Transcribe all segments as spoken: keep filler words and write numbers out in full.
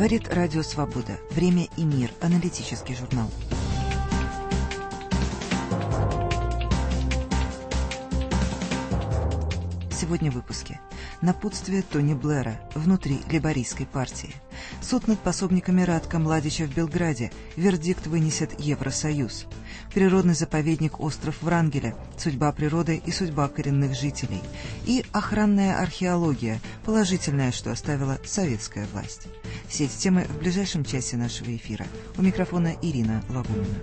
Говорит Радио Свобода. Время и мир. Аналитический журнал. Сегодня в выпуске. Напутствие Тони Блэра внутри лейбористской партии. Суд над пособниками Радка Младича в Белграде. Вердикт вынесет Евросоюз. Природный заповедник остров Врангеля. Судьба природы и судьба коренных жителей. И охранная археология. Положительное, что оставила советская власть. Все эти темы в ближайшем часе нашего эфира. У микрофона Ирина Лагунина.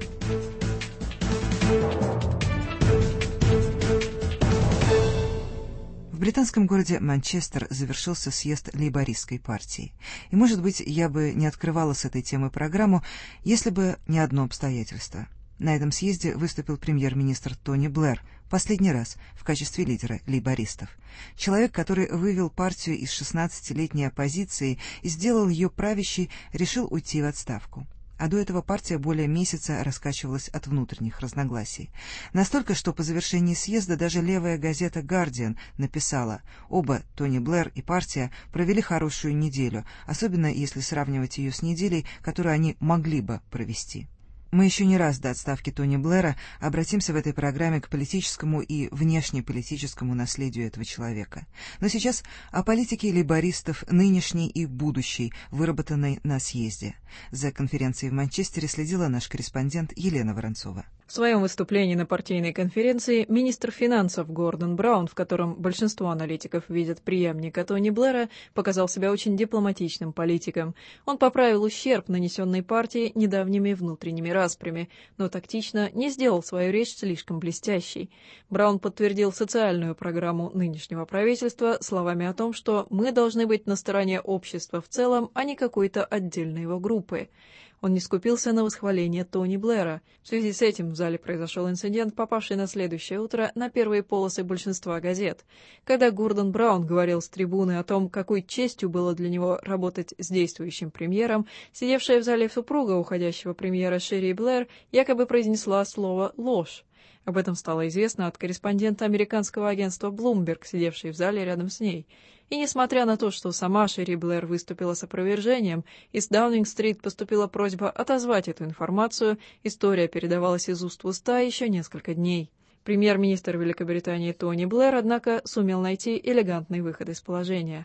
В британском городе Манчестер завершился съезд лейбористской партии. И, может быть, я бы не открывала с этой темы программу, если бы не одно обстоятельство. На этом съезде выступил премьер-министр Тони Блэр, последний раз в качестве лидера лейбористов. Человек, который вывел партию из шестнадцатилетней оппозиции и сделал ее правящей, решил уйти в отставку. А до этого партия более месяца раскачивалась от внутренних разногласий. Настолько, что по завершении съезда даже левая газета «Гардиан» написала: «Оба, Тони Блэр и партия, провели хорошую неделю, особенно если сравнивать ее с неделей, которую они могли бы провести». Мы еще не раз до отставки Тони Блэра обратимся в этой программе к политическому и внешнеполитическому наследию этого человека. Но сейчас о политике лейбористов нынешней и будущей, выработанной на съезде. За конференцией в Манчестере следила наш корреспондент Елена Воронцова. В своем выступлении на партийной конференции министр финансов Гордон Браун, в котором большинство аналитиков видят преемника Тони Блэра, показал себя очень дипломатичным политиком. Он поправил ущерб, нанесенный партии недавними внутренними распрями, но тактично не сделал свою речь слишком блестящей. Браун подтвердил социальную программу нынешнего правительства словами о том, что мы должны быть на стороне общества в целом, а не какой-то отдельной его группы. Он не скупился на восхваление Тони Блэра. В связи с этим в зале произошел инцидент, попавший на следующее утро на первые полосы большинства газет. Когда Гордон Браун говорил с трибуны о том, какой честью было для него работать с действующим премьером, сидевшая в зале супруга уходящего премьера Шерри Блэр якобы произнесла слово «ложь». Об этом стало известно от корреспондента американского агентства Bloomberg, сидевшей в зале рядом с ней. И несмотря на то, что сама Шерри Блэр выступила с опровержением, из Даунинг-стрит поступила просьба отозвать эту информацию, история передавалась из уст в уста еще несколько дней. Премьер-министр Великобритании Тони Блэр, однако, сумел найти элегантный выход из положения.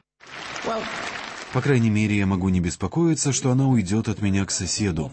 По крайней мере, я могу не беспокоиться, что она уйдет от меня к соседу.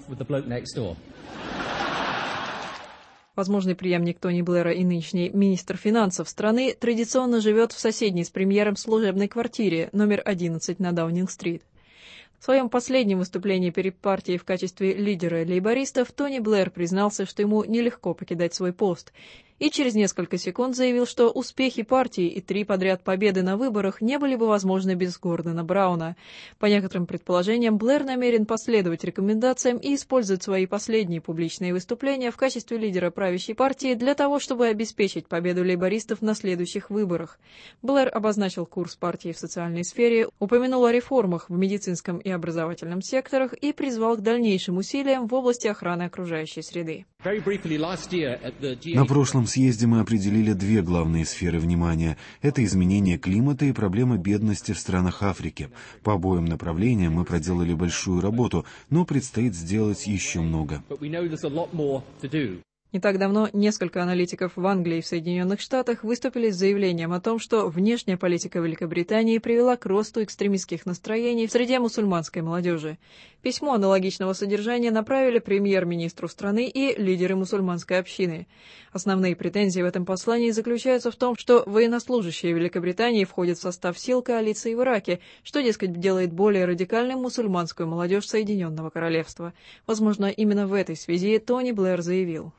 Возможный преемник Тони Блэра и нынешний министр финансов страны традиционно живет в соседней с премьером служебной квартире номер одиннадцать на Даунинг-стрит. В своем последнем выступлении перед партией в качестве лидера лейбористов Тони Блэр признался, что ему нелегко покидать свой пост, и через несколько секунд заявил, что успехи партии и три подряд победы на выборах не были бы возможны без Гордона Брауна. По некоторым предположениям, Блэр намерен последовать рекомендациям и использовать свои последние публичные выступления в качестве лидера правящей партии для того, чтобы обеспечить победу лейбористов на следующих выборах. Блэр обозначил курс партии в социальной сфере, упомянул о реформах в медицинском и образовательном секторах и призвал к дальнейшим усилиям в области охраны окружающей среды. На прошлом съезде мы определили две главные сферы внимания. Это изменение климата и проблема бедности в странах Африки. По обоим направлениям мы проделали большую работу, но предстоит сделать еще много. Не так давно несколько аналитиков в Англии и в Соединенных Штатах выступили с заявлением о том, что внешняя политика Великобритании привела к росту экстремистских настроений в среде мусульманской молодежи. Письмо аналогичного содержания направили премьер-министру страны и лидеры мусульманской общины. Основные претензии в этом послании заключаются в том, что военнослужащие Великобритании входят в состав сил коалиции в Ираке, что, дескать, делает более радикальным мусульманскую молодежь Соединенного Королевства. Возможно, именно в этой связи Тони Блэр заявил: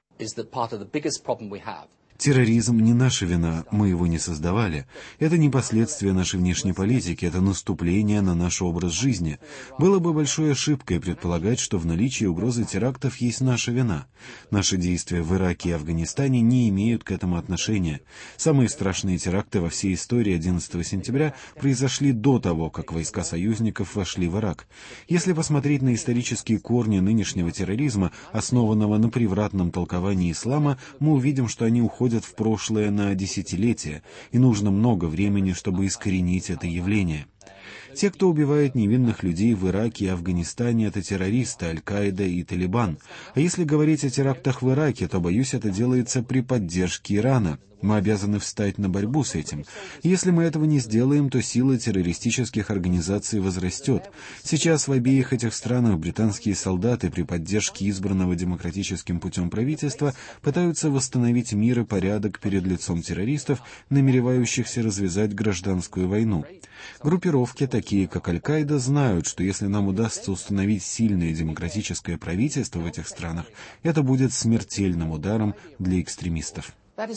Терроризм не наша вина, мы его не создавали. Это не последствия нашей внешней политики, это наступление на наш образ жизни. Было бы большой ошибкой предполагать, что в наличии угрозы терактов есть наша вина. Наши действия в Ираке и Афганистане не имеют к этому отношения. Самые страшные теракты во всей истории одиннадцатого сентября произошли до того, как войска союзников вошли в Ирак. Если посмотреть на исторические корни нынешнего терроризма, основанного на превратном толковании ислама, мы увидим, что они уходят в прошлое на десятилетия, и нужно много времени, чтобы искоренить это явление. Те, кто убивает невинных людей в Ираке и Афганистане, это террористы, Аль-Каида и Талибан. А если говорить о терактах в Ираке, то, боюсь, это делается при поддержке Ирана. Мы обязаны встать на борьбу с этим. Если мы этого не сделаем, то сила террористических организаций возрастет. Сейчас в обеих этих странах британские солдаты при поддержке избранного демократическим путем правительства пытаются восстановить мир и порядок перед лицом террористов, намеревающихся развязать гражданскую войну. Группировки, такие как Аль-Каида, знают, что если нам удастся установить сильное демократическое правительство в этих странах, это будет смертельным ударом для экстремистов.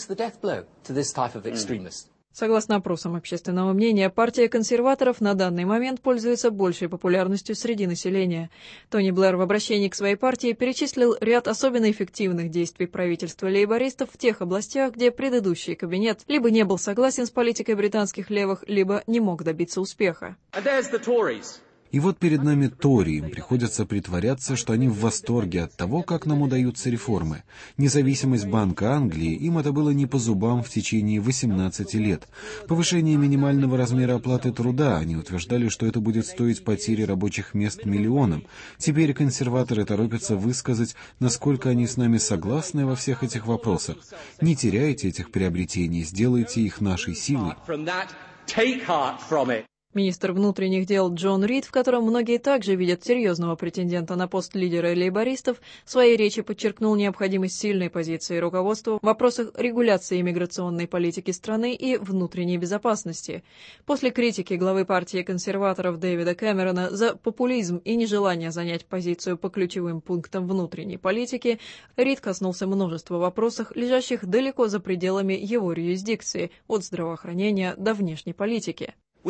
Согласно опросам общественного мнения, партия консерваторов на данный момент пользуется большей популярностью среди населения. Тони Блэр в обращении к своей партии перечислил ряд особенно эффективных действий правительства лейбористов в тех областях, где предыдущий кабинет либо не был согласен с политикой британских левых, либо не мог добиться успеха. И вот перед нами Тори, им приходится притворяться, что они в восторге от того, как нам удаются реформы. Независимость Банка Англии, им это было не по зубам в течение восемнадцати лет. Повышение минимального размера оплаты труда, они утверждали, что это будет стоить потери рабочих мест миллионам. Теперь консерваторы торопятся высказать, насколько они с нами согласны во всех этих вопросах. Не теряйте этих приобретений, сделайте их нашей силой. Министр внутренних дел Джон Рид, в котором многие также видят серьезного претендента на пост лидера лейбористов, в своей речи подчеркнул необходимость сильной позиции руководства в вопросах регуляции иммиграционной политики страны и внутренней безопасности. После критики главы партии консерваторов Дэвида Кэмерона за популизм и нежелание занять позицию по ключевым пунктам внутренней политики, Рид коснулся множества вопросов, лежащих далеко за пределами его юрисдикции, от здравоохранения до внешней политики.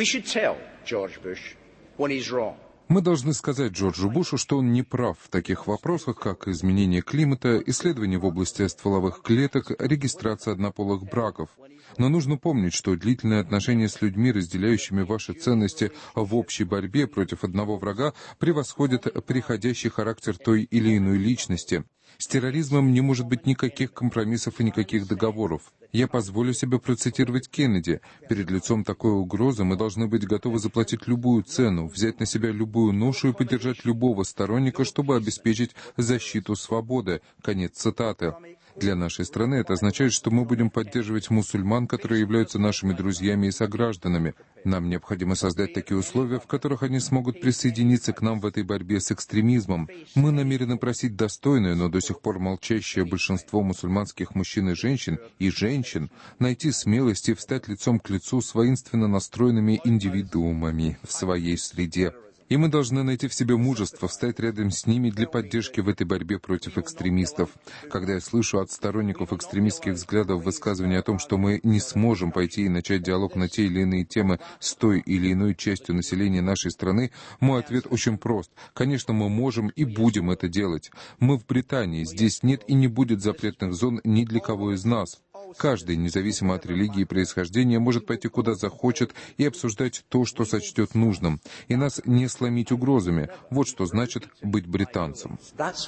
Мы должны сказать Джорджу Бушу, что он не прав в таких вопросах, как изменение климата, исследования в области стволовых клеток, регистрация однополых браков. Но нужно помнить, что длительные отношения с людьми, разделяющими ваши ценности в общей борьбе против одного врага, превосходят приходящий характер той или иной личности. С терроризмом не может быть никаких компромиссов и никаких договоров. Я позволю себе процитировать Кеннеди. Перед лицом такой угрозы мы должны быть готовы заплатить любую цену, взять на себя любую ношу и поддержать любого сторонника, чтобы обеспечить защиту свободы. Конец цитаты. Для нашей страны это означает, что мы будем поддерживать мусульман, которые являются нашими друзьями и согражданами. Нам необходимо создать такие условия, в которых они смогут присоединиться к нам в этой борьбе с экстремизмом. Мы намерены просить достойное, но до сих пор молчащее большинство мусульманских мужчин и женщин, и женщин, найти смелость и встать лицом к лицу с воинственно настроенными индивидуумами в своей среде. И мы должны найти в себе мужество, встать рядом с ними для поддержки в этой борьбе против экстремистов. Когда я слышу от сторонников экстремистских взглядов высказывания о том, что мы не сможем пойти и начать диалог на те или иные темы с той или иной частью населения нашей страны, мой ответ очень прост. Конечно, мы можем и будем это делать. Мы в Британии, здесь нет и не будет запретных зон ни для кого из нас. Каждый, независимо от религии и происхождения, может пойти куда захочет и обсуждать то, что сочтет нужным. И нас не сломить угрозами. Вот что значит быть британцем.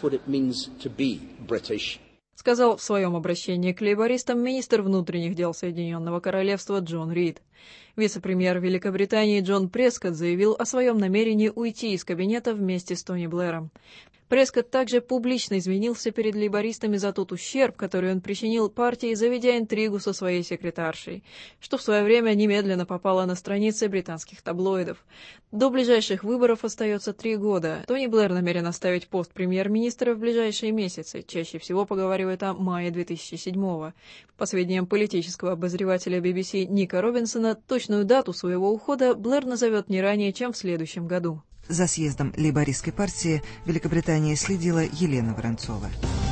Сказал в своем обращении к лейбористам министр внутренних дел Соединенного Королевства Джон Рид. Вице-премьер Великобритании Джон Прескотт заявил о своем намерении уйти из кабинета вместе с Тони Блэром. Прескотт также публично извинился перед лейбористами за тот ущерб, который он причинил партии, заведя интригу со своей секретаршей, что в свое время немедленно попало на страницы британских таблоидов. До ближайших выборов остается три года. Тони Блэр намерен оставить пост премьер-министра в ближайшие месяцы. Чаще всего поговаривают о мае две тысячи седьмого. По сведениям политического обозревателя би би си Ника Робинсона, точную дату своего ухода Блэр назовет не ранее, чем в следующем году. За съездом лейбористской партии Великобритании следила Елена Воронцова.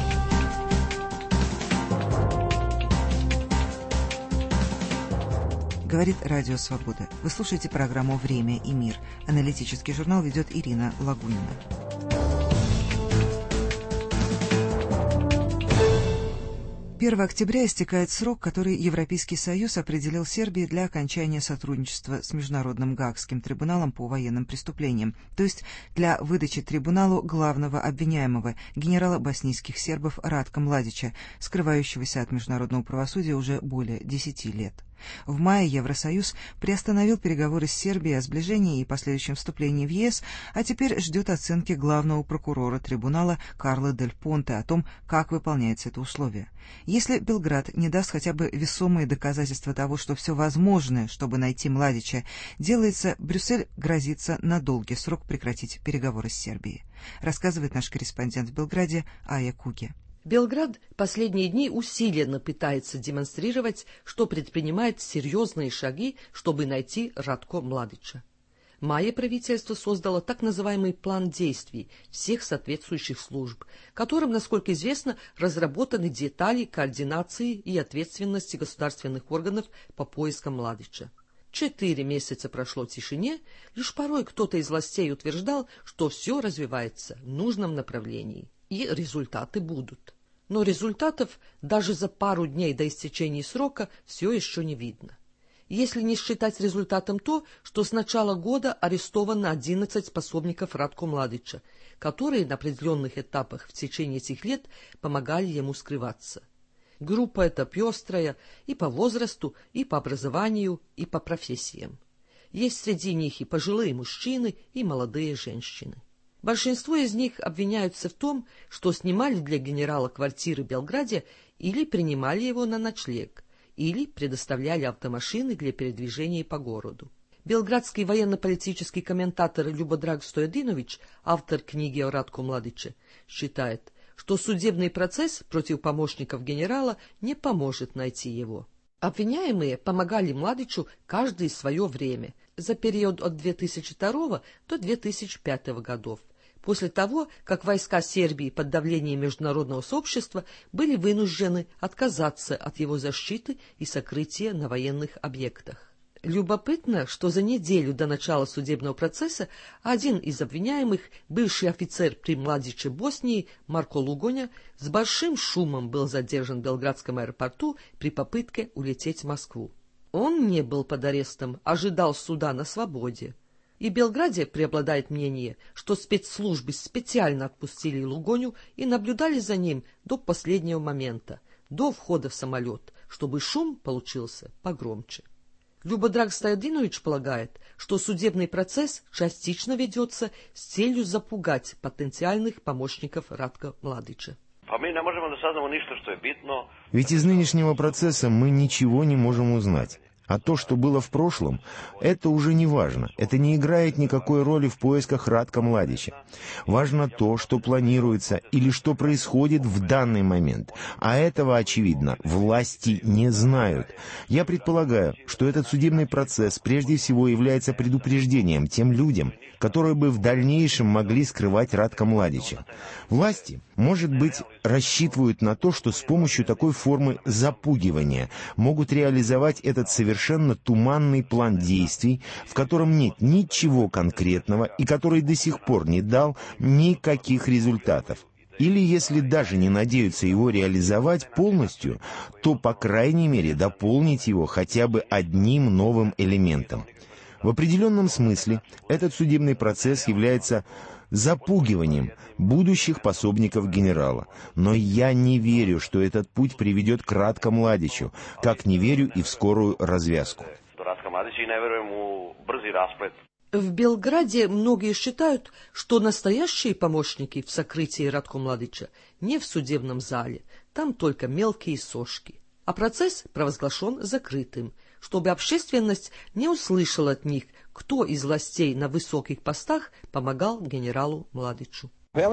Говорит Радио Свобода. Вы слушаете программу «Время и мир». Аналитический журнал ведет Ирина Лагунина. первого октября истекает срок, который Европейский Союз определил Сербии для окончания сотрудничества с Международным Гаагским трибуналом по военным преступлениям, то есть для выдачи трибуналу главного обвиняемого, генерала боснийских сербов Радка Младича, скрывающегося от международного правосудия уже более десяти лет. В мае Евросоюз приостановил переговоры с Сербией о сближении и последующем вступлении в ЕС, а теперь ждет оценки главного прокурора трибунала Карла Дель Понте о том, как выполняется это условие. Если Белград не даст хотя бы весомые доказательства того, что все возможное, чтобы найти Младича, делается, Брюссель грозится на долгий срок прекратить переговоры с Сербией, рассказывает наш корреспондент в Белграде Ая Куге. Белград последние дни усиленно пытается демонстрировать, что предпринимает серьезные шаги, чтобы найти Радко Младича. В мае правительство создало так называемый план действий всех соответствующих служб, которым, насколько известно, разработаны детали координации и ответственности государственных органов по поискам Младича. Четыре месяца прошло в тишине, лишь порой кто-то из властей утверждал, что все развивается в нужном направлении, и результаты будут. Но результатов даже за пару дней до истечения срока все еще не видно. Если не считать результатом то, что с начала года арестовано одиннадцать способников Радко Младича, которые на определенных этапах в течение этих лет помогали ему скрываться. Группа эта пестрая и по возрасту, и по образованию, и по профессиям. Есть среди них и пожилые мужчины, и молодые женщины. Большинство из них обвиняются в том, что снимали для генерала квартиры в Белграде или принимали его на ночлег, или предоставляли автомашины для передвижения по городу. Белградский военно-политический комментатор Любодраг Стоядинович, автор книги о Радко Младиче, считает, что судебный процесс против помощников генерала не поможет найти его. Обвиняемые помогали Младичу каждый в свое время, за период от две тысячи второго до две тысячи пятого годов, после того, как войска Сербии под давлением международного сообщества были вынуждены отказаться от его защиты и сокрытия на военных объектах. Любопытно, что за неделю до начала судебного процесса один из обвиняемых, бывший офицер при Младиче Боснии Марко Лугоня, с большим шумом был задержан в Белградском аэропорту при попытке улететь в Москву. Он не был под арестом, ожидал суда на свободе. И в Белграде преобладает мнение, что спецслужбы специально отпустили Лугоню и наблюдали за ним до последнего момента, до входа в самолет, чтобы шум получился погромче. Любодраг Стоядинович полагает, что судебный процесс частично ведется с целью запугать потенциальных помощников Радко Младича. Ведь из нынешнего процесса мы ничего не можем узнать. А то, что было в прошлом, это уже не важно. Это не играет никакой роли в поисках Радко Младича. Важно то, что планируется или что происходит в данный момент. А этого, очевидно, власти не знают. Я предполагаю, что этот судебный процесс прежде всего является предупреждением тем людям, которые бы в дальнейшем могли скрывать Радко Младича. Власти, может быть, рассчитывают на то, что с помощью такой формы запугивания могут реализовать этот совершенно туманный план действий, в котором нет ничего конкретного и который до сих пор не дал никаких результатов. Или, если даже не надеются его реализовать полностью, то, по крайней мере, дополнить его хотя бы одним новым элементом. В определенном смысле этот судебный процесс является запугиванием будущих пособников генерала. Но я не верю, что этот путь приведет к Радко Младичу, как не верю и в скорую развязку. В Белграде многие считают, что настоящие помощники в сокрытии Радко Младича не в судебном зале, там только мелкие сошки. А процесс провозглашен закрытым, чтобы общественность не услышала от них, кто из властей на высоких постах помогал генералу Младичу.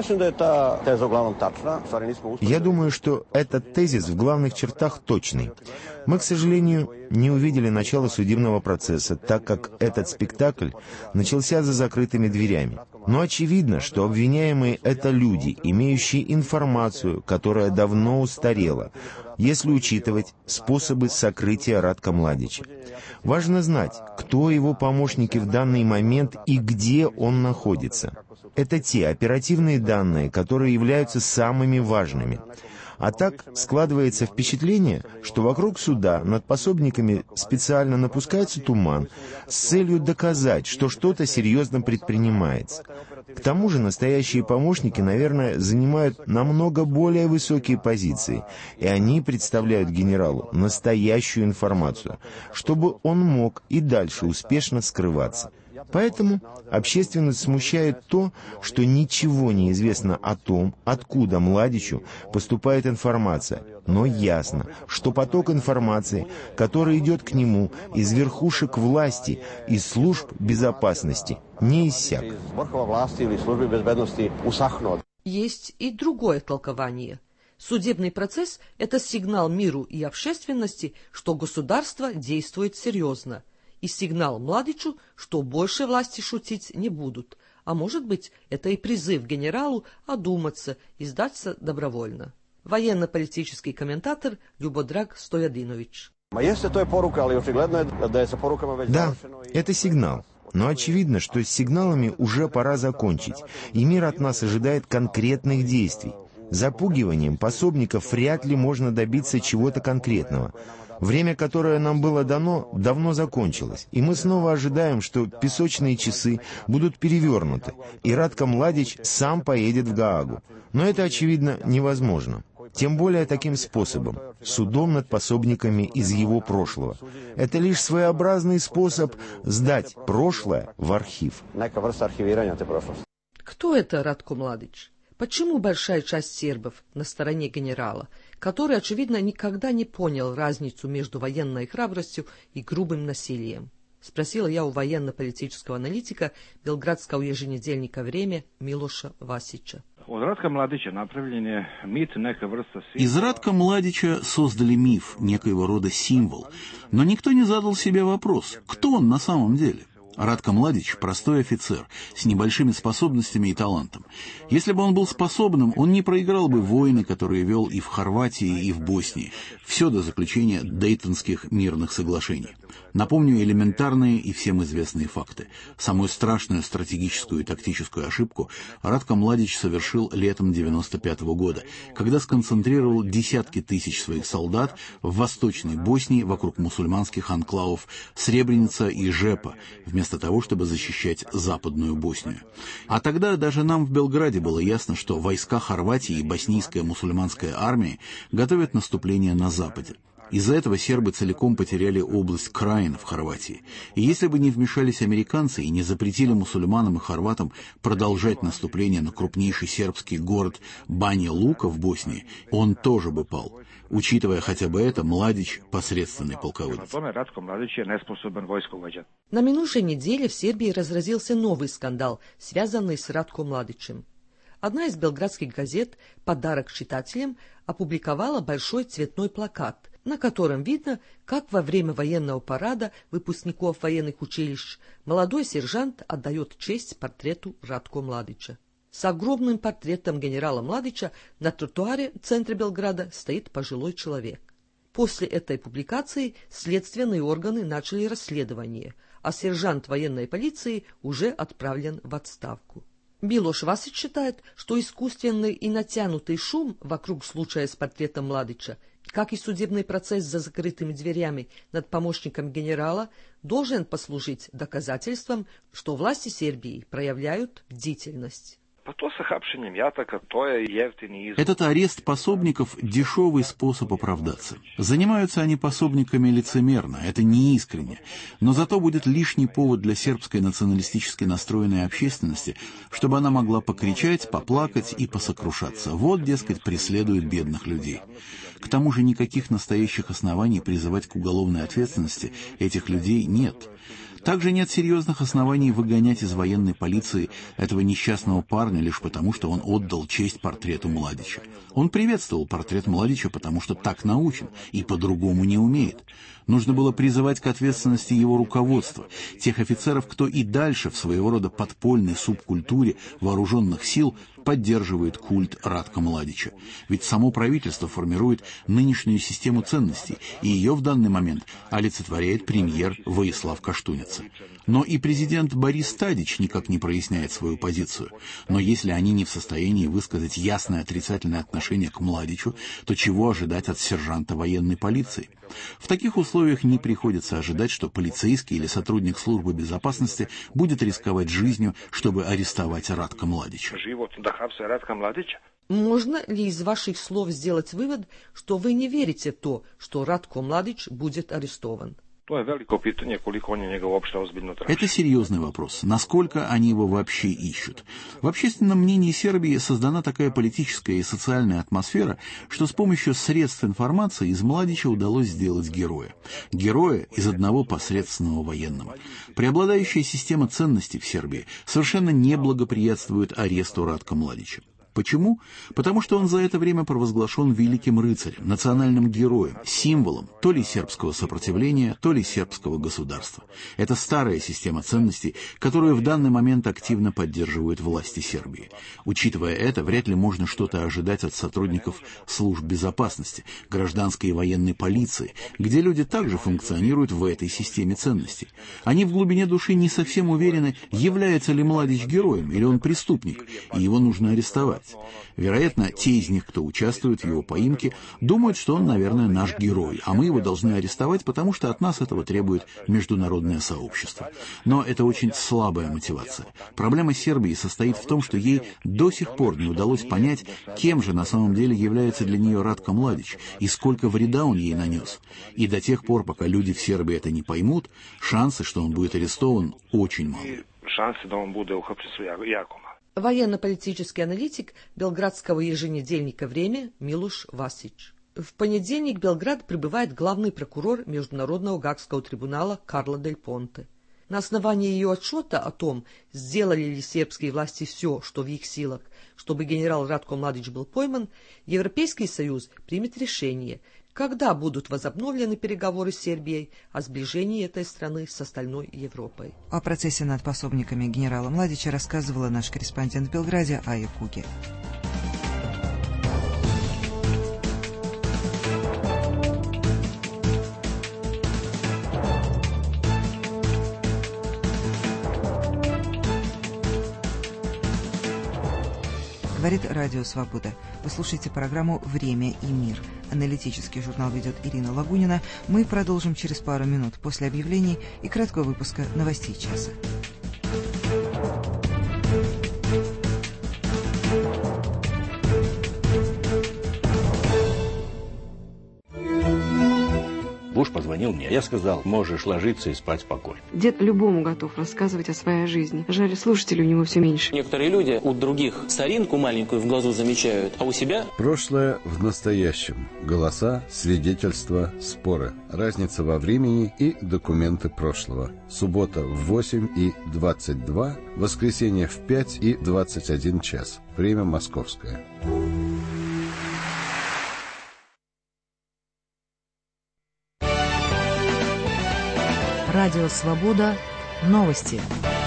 Я думаю, что этот тезис в главных чертах точный. Мы, к сожалению, не увидели начала судебного процесса, так как этот спектакль начался за закрытыми дверями. Но очевидно, что обвиняемые — это люди, имеющие информацию, которая давно устарела, если учитывать способы сокрытия Радко Младича. Важно знать, кто его помощники в данный момент и где он находится. Это те оперативные данные, которые являются самыми важными. А так складывается впечатление, что вокруг суда над пособниками специально напускается туман с целью доказать, что что-то серьезно предпринимается. К тому же настоящие помощники, наверное, занимают намного более высокие позиции, и они представляют генералу настоящую информацию, чтобы он мог и дальше успешно скрываться. Поэтому общественность смущает то, что ничего не известно о том, откуда Младичу поступает информация, но ясно, что поток информации, который идет к нему из верхушек власти, из служб безопасности, не иссяк. Есть и другое толкование. Судебный процесс – это сигнал миру и общественности, что государство действует серьезно, и сигнал Младичу, что больше власти шутить не будут, а может быть, это и призыв генералу одуматься и сдаться добровольно. Военно-политический комментатор Любодраг Стоядинович. Да, это сигнал. Но очевидно, что с сигналами уже пора закончить, и мир от нас ожидает конкретных действий. Запугиванием пособников вряд ли можно добиться чего-то конкретного. Время, которое нам было дано, давно закончилось, и мы снова ожидаем, что песочные часы будут перевернуты, и Радко Младич сам поедет в Гаагу. Но это, очевидно, невозможно. Тем более таким способом, судом над пособниками из его прошлого. Это лишь своеобразный способ сдать прошлое в архив. Кто это Радко Младич? Почему большая часть сербов на стороне генерала, который, очевидно, никогда не понял разницу между военной храбростью и грубым насилием? Спросила я у военно-политического аналитика белградского еженедельника «Время» Милоша Васича. Из Радка Младича создали миф, некоего рода символ, но никто не задал себе вопрос, кто он на самом деле. Радко Младич – простой офицер, с небольшими способностями и талантом. Если бы он был способным, он не проиграл бы войны, которые вел и в Хорватии, и в Боснии. Все до заключения Дейтонских мирных соглашений. Напомню элементарные и всем известные факты. Самую страшную стратегическую и тактическую ошибку Радко Младич совершил летом девяносто пятого года, когда сконцентрировал десятки тысяч своих солдат в Восточной Боснии вокруг мусульманских анклавов Сребреница и Жепа, вместо того, чтобы защищать Западную Боснию. А тогда даже нам в Белграде было ясно, что войска Хорватии и боснийская мусульманская армия готовят наступление на Западе. Из-за этого сербы целиком потеряли область Краин в Хорватии. И если бы не вмешались американцы и не запретили мусульманам и хорватам продолжать наступление на крупнейший сербский город Баня-Лука в Боснии, он тоже бы пал. Учитывая хотя бы это, Младич – посредственный полководец. На минувшей неделе в Сербии разразился новый скандал, связанный с Радко Младичем. Одна из белградских газет «Подарок читателям» опубликовала большой цветной плакат, на котором видно, как во время военного парада выпускников военных училищ молодой сержант отдает честь портрету Радко Младича. С огромным портретом генерала Младича на тротуаре в центре Белграда стоит пожилой человек. После этой публикации следственные органы начали расследование, а сержант военной полиции уже отправлен в отставку. Милош Васич считает, что искусственный и натянутый шум вокруг случая с портретом Младича, как и судебный процесс за закрытыми дверями над помощником генерала, должен послужить доказательством, что власти Сербии проявляют бдительность. Этот арест пособников – дешевый способ оправдаться. Занимаются они пособниками лицемерно, это неискренне. Но зато будет лишний повод для сербской националистически настроенной общественности, чтобы она могла покричать, поплакать и посокрушаться. Вот, дескать, преследуют бедных людей. К тому же никаких настоящих оснований призывать к уголовной ответственности этих людей нет. Также нет серьезных оснований выгонять из военной полиции этого несчастного парня лишь потому, что он отдал честь портрету Младича. Он приветствовал портрет Младича, потому что так научен и по-другому не умеет. Нужно было призывать к ответственности его руководство, тех офицеров, кто и дальше в своего рода подпольной субкультуре вооруженных сил поддерживает культ Радка Младича. Ведь само правительство формирует нынешнюю систему ценностей, и ее в данный момент олицетворяет премьер Воислав Каштуница. Но и президент Борис Тадич никак не проясняет свою позицию. Но если они не в состоянии высказать ясное отрицательное отношение к Младичу, то чего ожидать от сержанта военной полиции? В таких условиях не приходится ожидать, что полицейский или сотрудник службы безопасности будет рисковать жизнью, чтобы арестовать Радка Младича. Можно ли из ваших слов сделать вывод, что вы не верите в то, что Радко Младич будет арестован? Это серьезный вопрос. Насколько они его вообще ищут? В общественном мнении Сербии создана такая политическая и социальная атмосфера, что с помощью средств информации из Младича удалось сделать героя. Героя из одного посредственного военного. Преобладающая система ценностей в Сербии совершенно не благоприятствует аресту Радка Младича. Почему? Потому что он за это время провозглашен великим рыцарем, национальным героем, символом то ли сербского сопротивления, то ли сербского государства. Это старая система ценностей, которую в данный момент активно поддерживают власти Сербии. Учитывая это, вряд ли можно что-то ожидать от сотрудников служб безопасности, гражданской и военной полиции, где люди также функционируют в этой системе ценностей. Они в глубине души не совсем уверены, является ли Младич героем или он преступник, и его нужно арестовать. Вероятно, те из них, кто участвует в его поимке, думают, что он, наверное, наш герой, а мы его должны арестовать, потому что от нас этого требует международное сообщество. Но это очень слабая мотивация. Проблема Сербии состоит в том, что ей до сих пор не удалось понять, кем же на самом деле является для нее Радко Младич и сколько вреда он ей нанес. И до тех пор, пока люди в Сербии это не поймут, шансы, что он будет арестован, очень малы. Военно-политический аналитик белградского еженедельника «Время» Милуш Васич. В понедельник в Белград прибывает главный прокурор Международного Гаагского трибунала Карла Дель Понте. На основании ее отчета о том, сделали ли сербские власти все, что в их силах, чтобы генерал Радко Младич был пойман, Европейский Союз примет решение, когда будут возобновлены переговоры с Сербией о сближении этой страны с остальной Европой. О процессе над пособниками генерала Младича рассказывала наш корреспондент в Белграде Ая Куги. Говорит Радио Свобода. Вы слушаете программу «Время и мир». Аналитический журнал ведет Ирина Лагунина. Мы продолжим через пару минут после объявлений и краткого выпуска новостей часа. Буш позвонил мне. Я сказал, можешь ложиться и спать спокойно. Дед любому готов рассказывать о своей жизни. Жаль, слушателей у него все меньше. Некоторые люди у других соринку маленькую в глазу замечают, а у себя... Прошлое в настоящем. Голоса, свидетельства, споры. Разница во времени и документы прошлого. Суббота в восемь и двадцать два, воскресенье в пять и двадцать один час. Время московское. Радио «Свобода». Новости.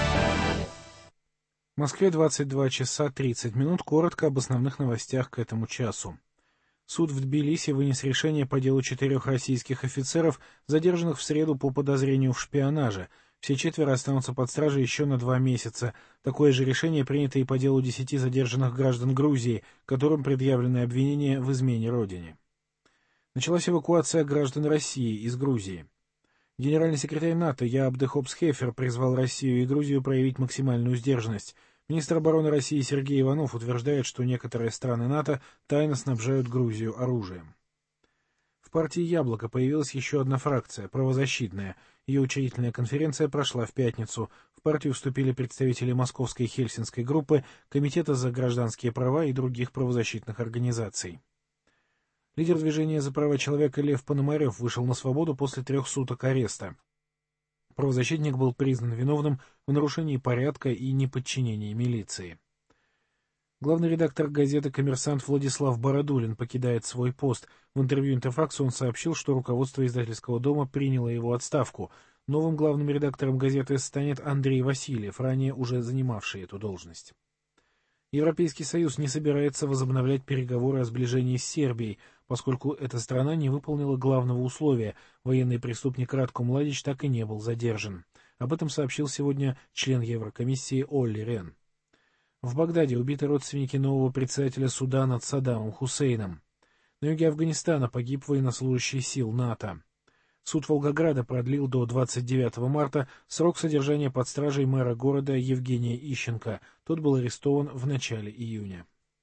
В Москве двадцать два часа тридцать минут. Коротко об основных новостях к этому часу. Суд в Тбилиси вынес решение по делу четырех российских офицеров, задержанных в среду по подозрению в шпионаже. Все четверо останутся под стражей еще на два месяца. Такое же решение принято и по делу десяти задержанных граждан Грузии, которым предъявлены обвинения в измене родине. Началась эвакуация граждан России из Грузии. Генеральный секретарь НАТО Яап де Хопс-Хефер призвал Россию и Грузию проявить максимальную сдержанность. Министр обороны России Сергей Иванов утверждает, что некоторые страны НАТО тайно снабжают Грузию оружием. В партии «Яблоко» появилась еще одна фракция – правозащитная. Ее учредительная конференция прошла в пятницу. В партию вступили представители Московской Хельсинской группы, Комитета за гражданские права и других правозащитных организаций. Лидер движения за права человека Лев Пономарев вышел на свободу после трех суток ареста. Правозащитник был признан виновным в нарушении порядка и неподчинении милиции. Главный редактор газеты «Коммерсант» Владислав Бородулин покидает свой пост. В интервью «Интерфаксу» он сообщил, что руководство издательского дома приняло его отставку. Новым главным редактором газеты станет Андрей Васильев, ранее уже занимавший эту должность. Европейский Союз не собирается возобновлять переговоры о сближении с Сербией, поскольку эта страна не выполнила главного условия — военный преступник Радко Младич так и не был задержан. Об этом сообщил сегодня член Еврокомиссии Олли Рен. В Багдаде убиты родственники нового председателя суда над Саддамом Хусейном. На юге Афганистана погиб военнослужащий сил НАТО. Суд Волгограда продлил до двадцать девятого марта срок содержания под стражей мэра города Евгения Ищенко. Тот был арестован в начале июня.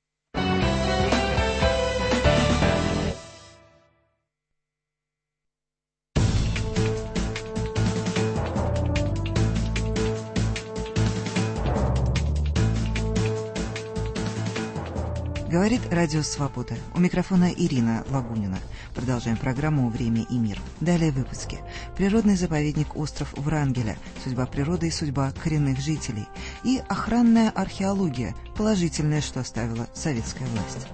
Говорит Радио Свобода. У микрофона Ирина Лагунина. Продолжаем программу «Время и мир». Далее в выпуске. Природный заповедник остров Врангеля. Судьба природы и судьба коренных жителей. И охранная археология. Положительное, что оставила советская власть.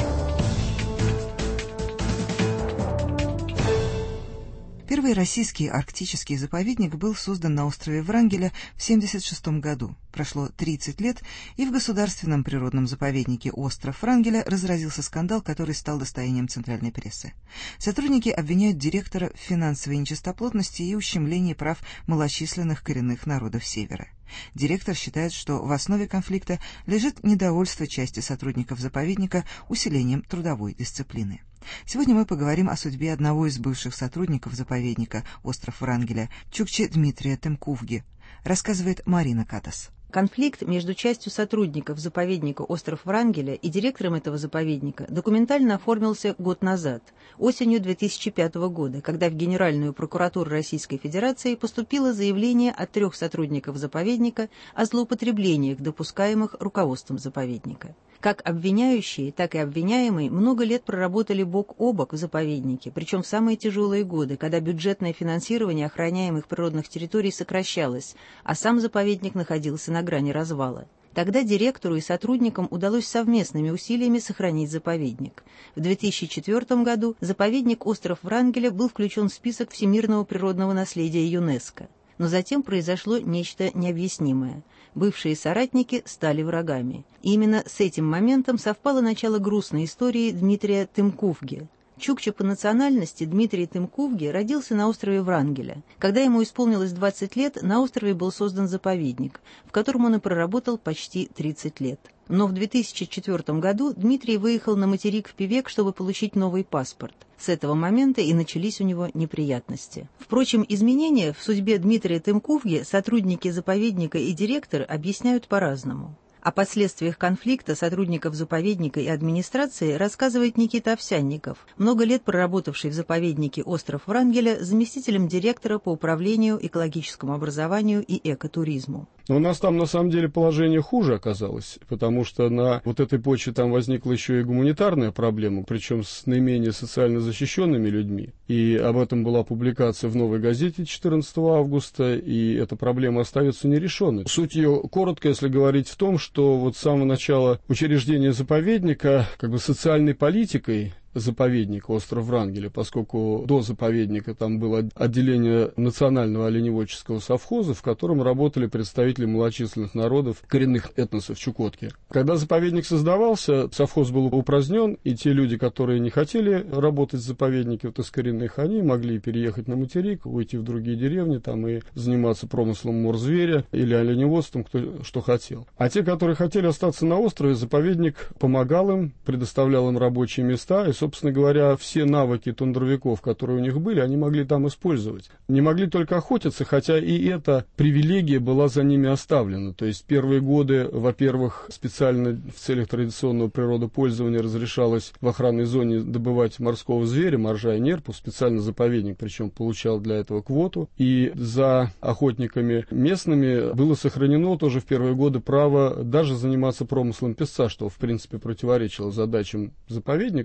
Первый российский арктический заповедник был создан на острове Врангеля в семьдесят шестом году. Прошло тридцать лет, и в государственном природном заповеднике остров Врангеля разразился скандал, который стал достоянием центральной прессы. Сотрудники обвиняют директора в финансовой нечистоплотности и ущемлении прав малочисленных коренных народов Севера. Директор считает, что в основе конфликта лежит недовольство части сотрудников заповедника усилением трудовой дисциплины. Сегодня мы поговорим о судьбе одного из бывших сотрудников заповедника остров Врангеля, чукче Дмитрия Темкувги, рассказывает Марина Катас. Конфликт между частью сотрудников заповедника остров Врангеля и директором этого заповедника документально оформился год назад, осенью две тысячи пятого года, когда в Генеральную прокуратуру Российской Федерации поступило заявление от трех сотрудников заповедника о злоупотреблениях, допускаемых руководством заповедника. Как обвиняющие, так и обвиняемые много лет проработали бок о бок в заповеднике, причем в самые тяжелые годы, когда бюджетное финансирование охраняемых природных территорий сокращалось, а сам заповедник находился на грани развала. Тогда директору и сотрудникам удалось совместными усилиями сохранить заповедник. В две тысячи четвёртом году заповедник остров Врангеля был включен в список всемирного природного наследия ЮНЕСКО. Но затем произошло нечто необъяснимое. Бывшие соратники стали врагами. И именно с этим моментом совпало начало грустной истории Дмитрия Темкувги. Чукча по национальности Дмитрий Темкувги родился на острове Врангеля. Когда ему исполнилось двадцать лет, на острове был создан заповедник, в котором он и проработал почти тридцать лет. Но в две тысячи четвёртом году Дмитрий выехал на материк в Певек, чтобы получить новый паспорт. С этого момента и начались у него неприятности. Впрочем, изменения в судьбе Дмитрия Темкувги сотрудники заповедника и директор объясняют по-разному. О последствиях конфликта сотрудников заповедника и администрации рассказывает Никита Овсянников, много лет проработавший в заповеднике остров Врангеля заместителем директора по управлению, экологическому образованию и экотуризму. Но у нас там на самом деле положение хуже оказалось, потому что на вот этой почве там возникла еще и гуманитарная проблема, причем с наименее социально защищенными людьми. И об этом была публикация в «Новой газете» четырнадцатого августа, и эта проблема остается нерешенной. Суть ее, коротко, если говорить, в том, что вот с самого начала учреждения заповедника как бы социальной политикой заповедника остров Врангеля, поскольку до заповедника там было отделение национального оленеводческого совхоза, в котором работали представители малочисленных народов, коренных этносов Чукотки. Когда заповедник создавался, совхоз был упразднен, и те люди, которые не хотели работать в заповеднике вот из коренных, они могли переехать на материк, уйти в другие деревни там и заниматься промыслом морзверя или оленеводством, кто что хотел. А те, которые хотели остаться на острове, заповедник помогал им, предоставлял им рабочие места, и, собственно говоря, все навыки тундровиков, которые у них были, они могли там использовать. Не могли только охотиться, хотя и эта привилегия была за ними оставлена. То есть первые годы, во-первых, специально в целях традиционного природопользования разрешалось в охранной зоне добывать морского зверя, моржа и нерпу, специально заповедник, причем получал для этого квоту. И за охотниками местными было сохранено тоже в первые годы право даже заниматься промыслом песца, что в принципе противоречило задачам заповедника, но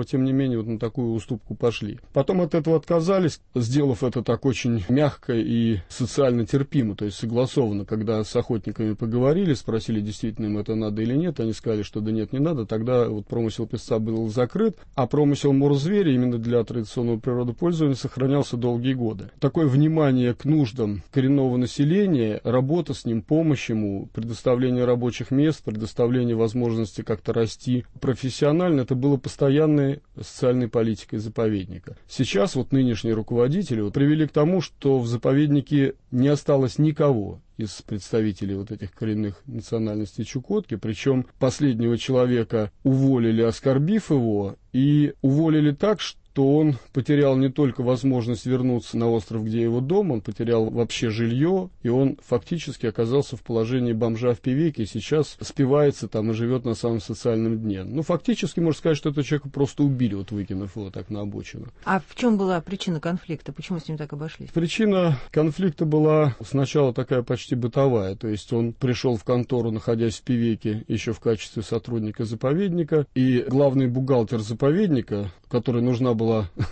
тем не менее, вот на такую уступку пошли. Потом от этого отказались, сделав это так очень мягко и социально терпимо, то есть согласованно. Когда с охотниками поговорили, спросили, действительно им это надо или нет, они сказали, что да нет, не надо, тогда вот промысел песца был закрыт, а промысел морзверя именно для традиционного природопользования сохранялся долгие годы. Такое внимание к нуждам коренного населения, работа с ним, помощь ему, предоставление рабочих мест, предоставление возможности как-то расти профессионально, это было постоянной социальной политикой заповедника. Сейчас вот нынешние руководители вот привели к тому, что в заповеднике не осталось никого из представителей вот этих коренных национальностей Чукотки, причем последнего человека уволили, оскорбив его, и уволили так, что то он потерял не только возможность вернуться на остров, где его дом, он потерял вообще жилье, и он фактически оказался в положении бомжа в Певеке, и сейчас спивается там и живет на самом социальном дне. Ну, фактически, можно сказать, что этого человека просто убили, вот выкинув его так на обочину. А в чем была причина конфликта? Почему с ним так обошлись? Причина конфликта была сначала такая почти бытовая, то есть он пришел в контору, находясь в Певеке, еще в качестве сотрудника заповедника, и главный бухгалтер заповедника, которой нужна была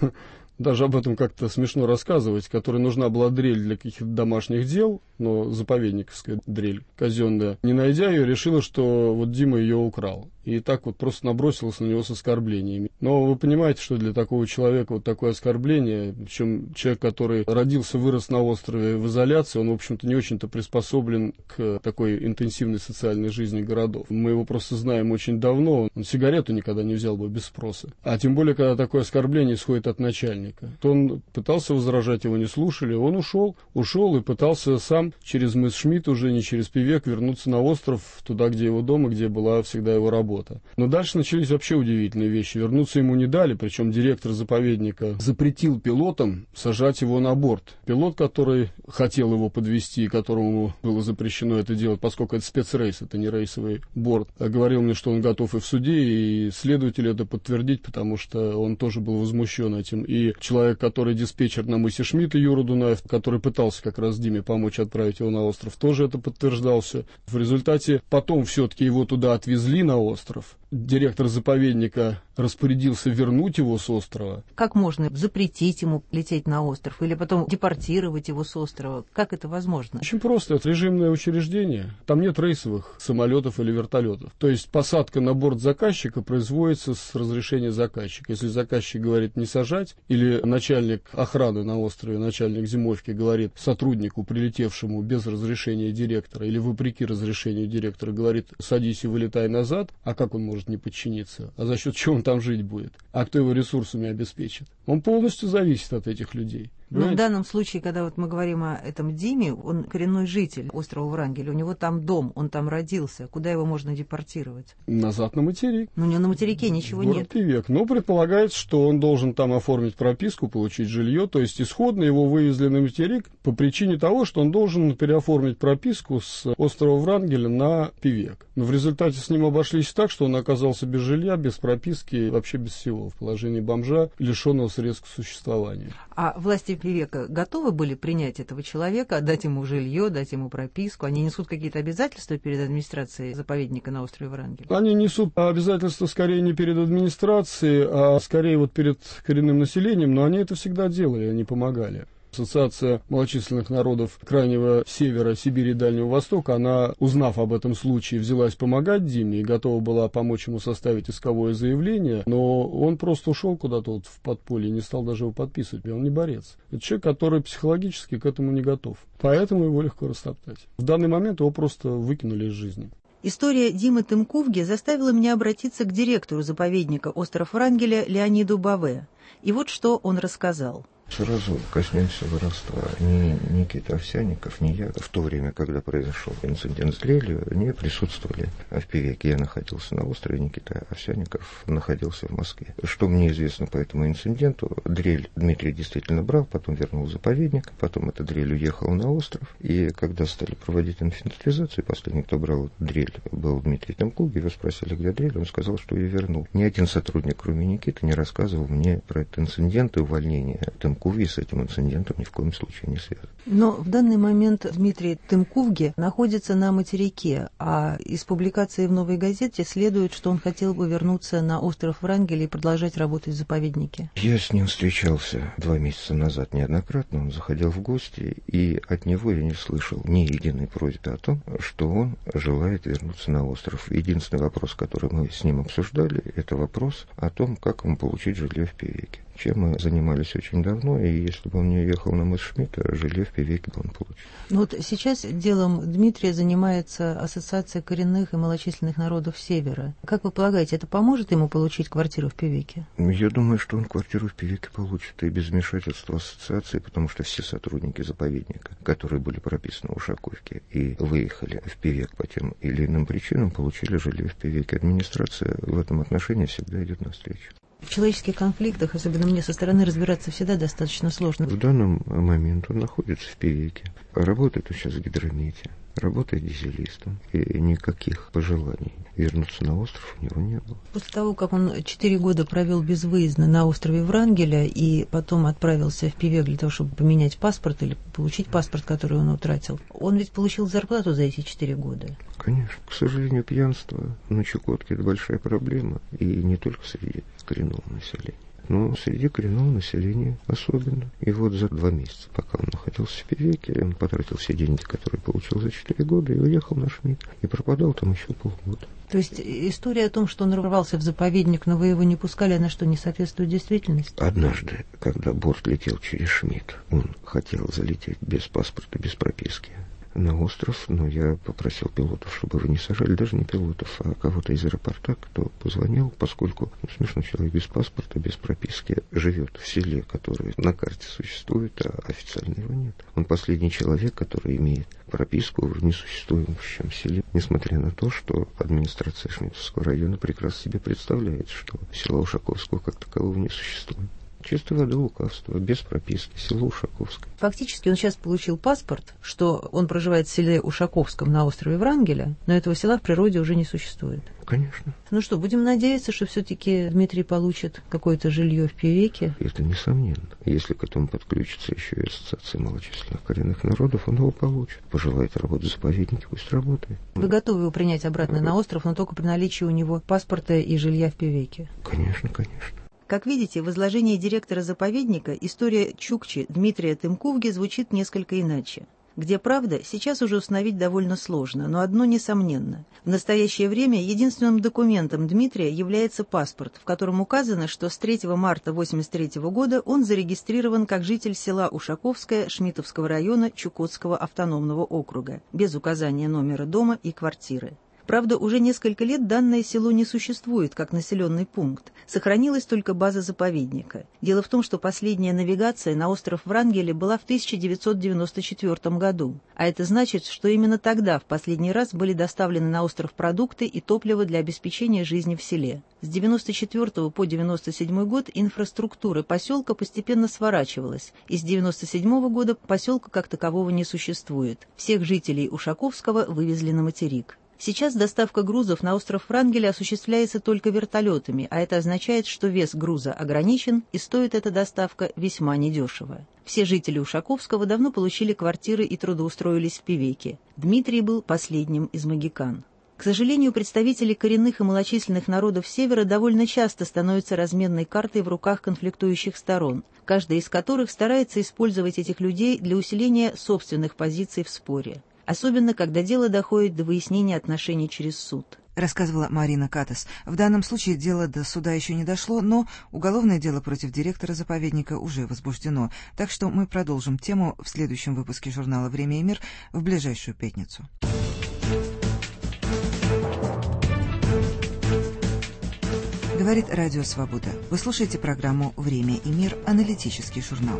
даже об этом как-то смешно рассказывать, которой нужна была дрель для каких-то домашних дел, но заповедниковская дрель казенная, не найдя ее, решила, что вот Дима ее украл. И так вот просто набросилась на него с оскорблениями. Но вы понимаете, что для такого человека вот такое оскорбление, причем человек, который родился, вырос на острове в изоляции, он, в общем-то, не очень-то приспособлен к такой интенсивной социальной жизни городов. Мы его просто знаем очень давно, он сигарету никогда не взял бы без спроса. А тем более, когда такое оскорбление исходит от начальника. То он пытался возражать, его не слушали, он ушел, ушел и пытался сам через мыс Шмидт, уже не через Певек, вернуться на остров, туда, где его дом и где была всегда его работа. Но дальше начались вообще удивительные вещи. Вернуться ему не дали, причем директор заповедника запретил пилотам сажать его на борт. Пилот, который хотел его подвезти, которому было запрещено это делать, поскольку это спецрейс, это не рейсовый борт, говорил мне, что он готов и в суде, и следователь это подтвердить, потому что он тоже был возмущен этим. И человек, который диспетчер на мысе Шмидт, Юра Дунаев, который пытался как раз Диме помочь отправить его на остров, тоже это подтверждался. В результате потом все-таки его туда отвезли на остров. Директор заповедника распорядился вернуть его с острова. Как можно запретить ему лететь на остров или потом депортировать его с острова? Как это возможно? Очень просто. Это режимное учреждение. Там нет рейсовых самолетов или вертолетов. То есть посадка на борт заказчика производится с разрешения заказчика. Если заказчик говорит не сажать, или начальник охраны на острове, начальник зимовки говорит сотруднику, прилетевшему без разрешения директора или вопреки разрешению директора, говорит садись и вылетай назад, а как он может не подчиниться? А за счет чего он там жить будет? А кто его ресурсами обеспечит? Он полностью зависит от этих людей. Но в данном случае, когда вот мы говорим о этом Диме, он коренной житель острова Врангеля, у него там дом, он там родился. Куда его можно депортировать? Назад на материк. Но у него на материке ничего город нет. Певек. Но предполагается, что он должен там оформить прописку, получить жилье. То есть исходно его вывезли на материк по причине того, что он должен переоформить прописку с острова Врангеля на Певек. Но в результате с ним обошлись так, что он оказался без жилья, без прописки, вообще без всего, в положении бомжа, лишенного средств к существованию. А власти Певека готовы были принять этого человека, дать ему жилье, дать ему прописку? Они несут какие-то обязательства перед администрацией заповедника на острове Врангеля? Они несут обязательства скорее не перед администрацией, а скорее вот перед коренным населением, но они это всегда делали, они помогали. Ассоциация малочисленных народов Крайнего Севера, Сибири и Дальнего Востока, она, узнав об этом случае, взялась помогать Диме и готова была помочь ему составить исковое заявление, но он просто ушел куда-то вот в подполье и не стал даже его подписывать, и он не борец. Это человек, который психологически к этому не готов, поэтому его легко растоптать. В данный момент его просто выкинули из жизни. История Димы Тымкувги заставила меня обратиться к директору заповедника остров Врангеля Леониду Баве. И вот что он рассказал. Сразу коснемся воровства. Ни Никита Овсянников, ни я в то время, когда произошел инцидент с дрелью, не присутствовали в Певеке. Я находился на острове, Никита Овсянников находился в Москве. Что мне известно по этому инциденту, дрель Дмитрий действительно брал, потом вернул в заповедник, потом эта дрель уехала на остров. И когда стали проводить инвентаризацию, последний, кто брал дрель, был Дмитрий Тымкувги, его спросили, где дрель, он сказал, что ее вернул. Ни один сотрудник, кроме Никиты, не рассказывал мне про этот инцидент и увольнение Тымкувги Тымкувге с этим инцидентом ни в коем случае не связан. Но в данный момент Дмитрий Тымкувге находится на материке, а из публикации в «Новой газете» следует, что он хотел бы вернуться на остров Врангеля и продолжать работать в заповеднике. Я с ним встречался два месяца назад неоднократно, он заходил в гости, и от него я не слышал ни единой просьбы о том, что он желает вернуться на остров. Единственный вопрос, который мы с ним обсуждали, это вопрос о том, как ему получить жилье в Певеке. Чем мы занимались очень давно, и если бы он не уехал на мыс Шмидта, жилье в Певеке бы он получил. Ну вот сейчас делом Дмитрия занимается Ассоциация коренных и малочисленных народов Севера. Как вы полагаете, это поможет ему получить квартиру в Певеке? Я думаю, что он квартиру в Певеке получит и без вмешательства ассоциации, потому что все сотрудники заповедника, которые были прописаны в Ушаковке и выехали в Певек по тем или иным причинам, получили жилье в Певеке. Администрация в этом отношении всегда идет навстречу. В человеческих конфликтах, особенно мне со стороны, разбираться всегда достаточно сложно. В данный момент он находится в Певеке, работает он сейчас в гидромете, работает дизелистом, и никаких пожеланий вернуться на остров у него не было. После того, как он четыре года провел безвыездно на острове Врангеля и потом отправился в Певек для того, чтобы поменять паспорт или получить паспорт, который он утратил, он ведь получил зарплату за эти четыре года. Конечно. К сожалению, пьянство на Чукотке – это большая проблема, и не только среди коренного населения, но среди коренного населения особенно. И вот за два месяца, пока он находился в Певеке, он потратил все деньги, которые получил за четыре года, и уехал на Шмидт, и пропадал там еще полгода. То есть история о том, что он рвался в заповедник, но вы его не пускали, она что, не соответствует действительности? Однажды, когда борт летел через Шмидт, он хотел залететь без паспорта, без прописки на остров, но я попросил пилотов, чтобы вы не сажали, даже не пилотов, а кого-то из аэропорта, кто позвонил, поскольку, ну, смешно, человек без паспорта, без прописки живет в селе, которое на карте существует, а официально его нет. Он последний человек, который имеет прописку в несуществующем селе, несмотря на то, что администрация Шмидтовского района прекрасно себе представляет, что села Ушаковского как такового не существует. Чистой воды лукавство, без прописки, село Ушаковское. Фактически он сейчас получил паспорт, что он проживает в селе Ушаковском на острове Врангеля, но этого села в природе уже не существует. Конечно. Ну что, будем надеяться, что все-таки Дмитрий получит какое-то жилье в Певеке? Это несомненно. Если к этому подключится еще и Ассоциация малочисленных коренных народов, он его получит. Пожелает работать в заповеднике, пусть работает. Вы готовы его принять обратно на остров, но только при наличии у него паспорта и жилья в Певеке? Конечно, конечно. Как видите, в изложении директора заповедника история чукчи Дмитрия Тымкувге звучит несколько иначе. Где правда, сейчас уже установить довольно сложно, но одно несомненно. В настоящее время единственным документом Дмитрия является паспорт, в котором указано, что с третьего марта восемьдесят третьего года он зарегистрирован как житель села Ушаковское Шмидтовского района Чукотского автономного округа, без указания номера дома и квартиры. Правда, уже несколько лет данное село не существует как населенный пункт. Сохранилась только база заповедника. Дело в том, что последняя навигация на остров Врангеля была в тысяча девятьсот девяносто четвёртом году. А это значит, что именно тогда в последний раз были доставлены на остров продукты и топливо для обеспечения жизни в селе. С девяносто четвёртого по девяносто седьмой год инфраструктура поселка постепенно сворачивалась, и с девяносто седьмого года поселка как такового не существует. Всех жителей Ушаковского вывезли на материк. Сейчас доставка грузов на остров Врангеля осуществляется только вертолетами, а это означает, что вес груза ограничен и стоит эта доставка весьма недешево. Все жители Ушаковского давно получили квартиры и трудоустроились в Певеке. Дмитрий был последним из могикан. К сожалению, представители коренных и малочисленных народов Севера довольно часто становятся разменной картой в руках конфликтующих сторон, каждая из которых старается использовать этих людей для усиления собственных позиций в споре. Особенно, когда дело доходит до выяснения отношений через суд. Рассказывала Марина Катас. В данном случае дело до суда еще не дошло, но уголовное дело против директора заповедника уже возбуждено. Так что мы продолжим тему в следующем выпуске журнала «Время и мир» в ближайшую пятницу. Говорит Радио Свобода. Вы слушаете программу «Время и мир», аналитический журнал.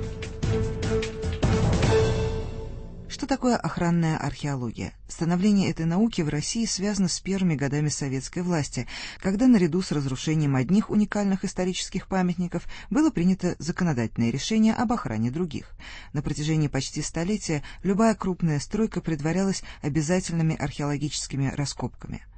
Что такое охранная археология? Становление этой науки в России связано с первыми годами советской власти, когда наряду с разрушением одних уникальных исторических памятников было принято законодательное решение об охране других. На протяжении почти столетия любая крупная стройка предварялась обязательными археологическими раскопками.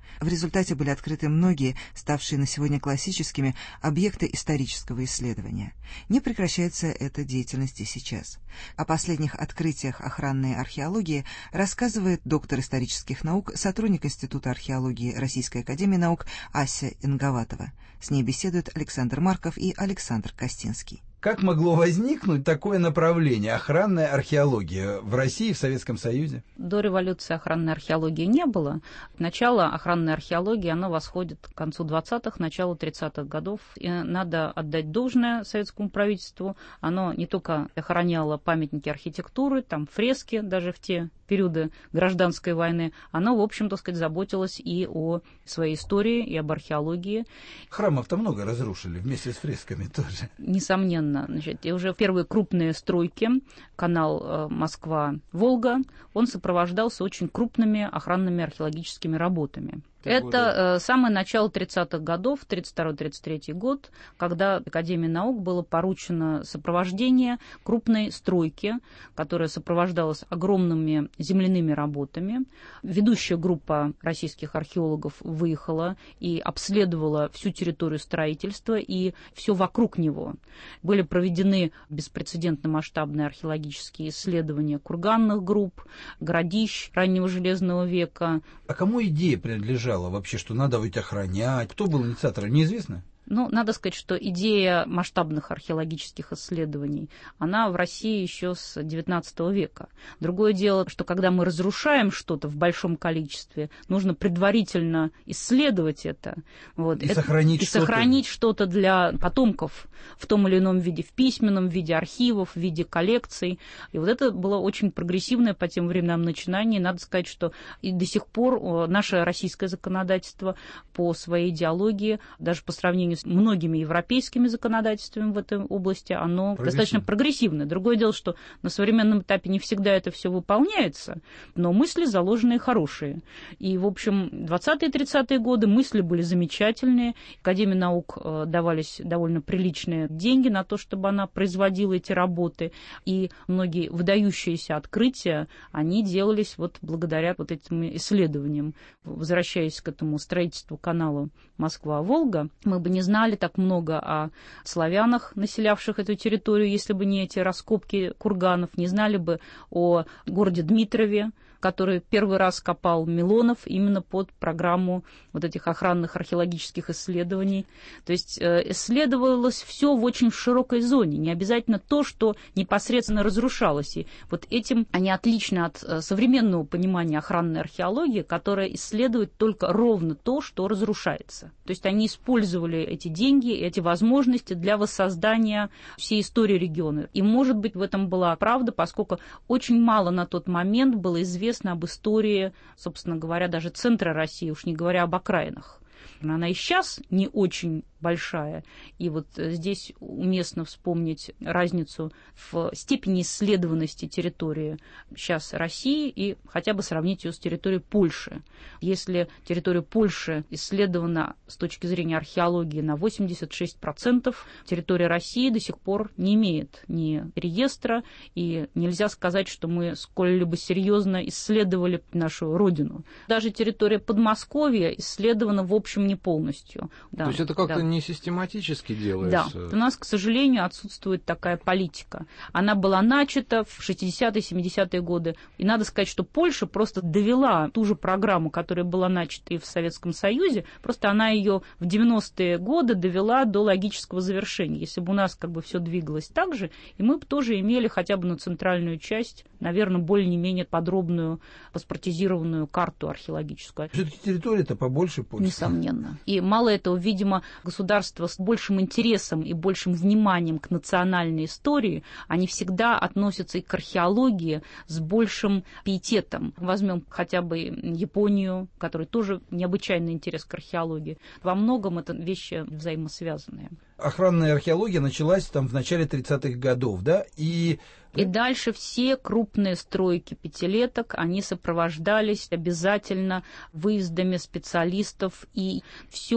В результате были открыты многие, ставшие на сегодня классическими, объекты исторического исследования. Не прекращается эта деятельность и сейчас. О последних открытиях охранной археологии рассказывает доктор исторических наук, сотрудник Института археологии Российской академии наук Ася Инговатова. С ней беседуют Александр Марков и Александр Костинский. Как могло возникнуть такое направление, охранная археология, в России, в Советском Союзе? До революции охранной археологии не было. Начало охранной археологии, оно восходит к концу двадцатых, началу тридцатых годов. И надо отдать должное советскому правительству. Оно не только охраняло памятники архитектуры, там фрески даже в те периоды гражданской войны, оно, в общем, так сказать, заботилось и о своей истории, и об археологии. Храмов-то много разрушили вместе с фресками тоже. Несомненно. Значит, и уже первые крупные стройки, канал э, Москва-Волга, он сопровождался очень крупными охранными археологическими работами. Это э, самое начало тридцатых годов, тридцать второй тридцать третий год, когда Академии наук было поручено сопровождение крупной стройки, которая сопровождалась огромными земляными работами. Ведущая группа российских археологов выехала и обследовала всю территорию строительства и все вокруг него. Были проведены беспрецедентно масштабные археологические исследования курганных групп, городищ раннего Железного века. А кому идея принадлежала вообще, что надо ведь охранять? Кто был инициатором, неизвестно? Ну, надо сказать, что идея масштабных археологических исследований, она в России еще с девятнадцатого века. Другое дело, что когда мы разрушаем что-то в большом количестве, нужно предварительно исследовать это. Вот, и это, сохранить, и что-то. сохранить что-то для потомков в том или ином виде, в письменном виде архивов, в виде коллекций. И вот это было очень прогрессивное по тем временам начинание. Надо сказать, что и до сих пор наше российское законодательство по своей идеологии, даже по сравнению с многими европейскими законодательствами в этой области, оно достаточно прогрессивное. Другое дело, что на современном этапе не всегда это все выполняется, но мысли заложенные хорошие. И, в общем, двадцатые-тридцатые годы мысли были замечательные. Академии наук давались довольно приличные деньги на то, чтобы она производила эти работы. И многие выдающиеся открытия, они делались вот благодаря вот этим исследованиям. Возвращаясь к этому строительству канала Москва-Волга, мы бы не знали так много о славянах, населявших эту территорию, если бы не эти раскопки курганов, не знали бы о городе Дмитрове, который первый раз копал Милонов именно под программу вот этих охранных археологических исследований. То есть исследовалось все в очень широкой зоне, не обязательно то, что непосредственно разрушалось. И вот этим они отличны от современного понимания охранной археологии, которая исследует только ровно то, что разрушается. То есть они использовали эти деньги, эти возможности для воссоздания всей истории региона. И, может быть, в этом была правда, поскольку очень мало на тот момент было известно об истории, собственно говоря, даже центра России, уж не говоря об окраинах. Она и сейчас не очень большая. И вот здесь уместно вспомнить разницу в степени исследованности территории сейчас России и хотя бы сравнить ее с территорией Польши. Если территория Польши исследована с точки зрения археологии на восемьдесят шесть процентов, территория России до сих пор не имеет ни реестра, и нельзя сказать, что мы сколь-либо серьезно исследовали нашу родину. Даже территория Подмосковья исследована, в общем, не полностью. Да, то есть это как-то да. не систематически делается? Да. У нас, к сожалению, отсутствует такая политика. Она была начата в шестидесятые, семидесятые годы. И надо сказать, что Польша просто довела ту же программу, которая была начата и в Советском Союзе, просто она ее в девяностые годы довела до логического завершения. Если бы у нас как бы все двигалось так же, и мы бы тоже имели хотя бы на центральную часть, наверное, более-менее подробную паспортизированную карту археологическую. Все-таки территория-то побольше Польши. Несомненно. И мало этого, видимо, государства с большим интересом и большим вниманием к национальной истории, они всегда относятся и к археологии с большим пиететом. Возьмем хотя бы Японию, которая тоже необычайный интерес к археологии. Во многом это вещи взаимосвязанные. Охранная археология началась там в начале тридцатых годов, да? И... И дальше все крупные стройки пятилеток, они сопровождались обязательно выездами специалистов, и все